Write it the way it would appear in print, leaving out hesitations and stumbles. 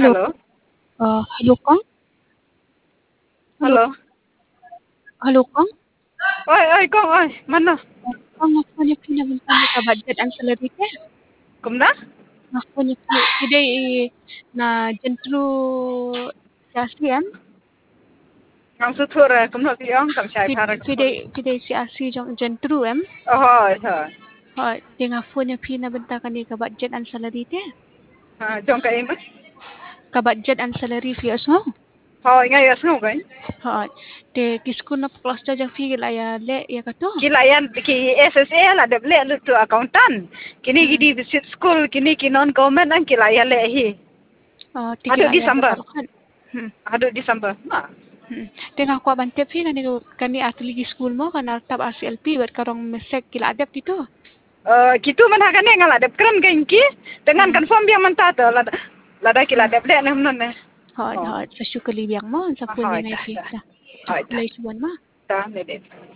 Hello. Hello. Hello Kong. Hello. Hello. Hello Kong. Oi, Kong, oi. Mana? Kong aku ni pinabuntan ka budget ang salary ke? Kumna? Aku ni today na jentru siasian. Ang sutur kumna tiang kam chai para kapur. Today siasi jong jentru em. Oh, hoi. Ha, dengan phone ni pinabuntan ka ni ka budget ang salary te. Ha, jong ka ima. Ka budget ang salary fi asmo. Hoi, ngai asno kai. Ha, te kiskun na kelas jang fi la ya le ya kato. Kilayan ki SSA la deble lu tu accountant. Kini gidi visit school, kini ki non government ang kilayan le hi. Tigil Adu ayah December. kan. Adu December. Ma. Tengah aku abang fi kani atli school mo kan tab RCLP buat karong mesek kila adep gitu. Kitu man hakane ngala dep kran kain ki dengan confirm biang man ta to lada kila dep le nam nan ne. Ha, sa syukali biang mo sa punya ngai fi. Sa. Lai suan ma. Ta ne de.